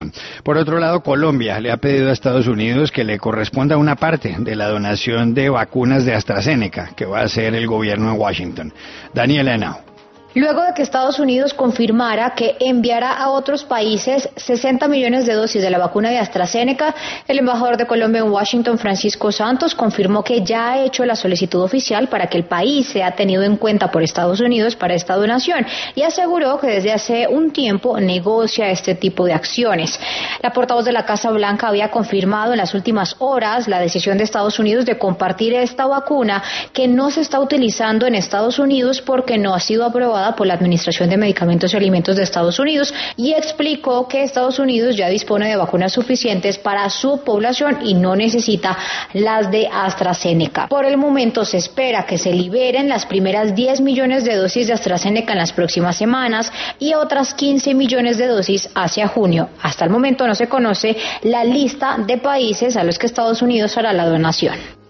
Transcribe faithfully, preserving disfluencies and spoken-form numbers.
Por otro lado, Colombia le ha pedido a Estados Unidos que le corresponda una parte de la donación de vacunas de AstraZeneca que va a hacer el gobierno en Washington. Daniela Henao. Luego de que Estados Unidos confirmara que enviará a otros países sesenta millones de dosis de la vacuna de AstraZeneca, el embajador de Colombia en Washington, Francisco Santos, confirmó que ya ha hecho la solicitud oficial para que el país sea tenido en cuenta por Estados Unidos para esta donación y aseguró que desde hace un tiempo negocia este tipo de acciones. La portavoz de la Casa Blanca había confirmado en las últimas horas la decisión de Estados Unidos de compartir esta vacuna que no se está utilizando en Estados Unidos porque no ha sido aprobada por la Administración de Medicamentos y Alimentos de Estados Unidos y explicó que Estados Unidos ya dispone de vacunas suficientes para su población y no necesita las de AstraZeneca. Por el momento se espera que se liberen las primeras diez millones de dosis de AstraZeneca en las próximas semanas y otras quince millones de dosis hacia junio. Hasta el momento no se conoce la lista de países a los que Estados Unidos hará la donación.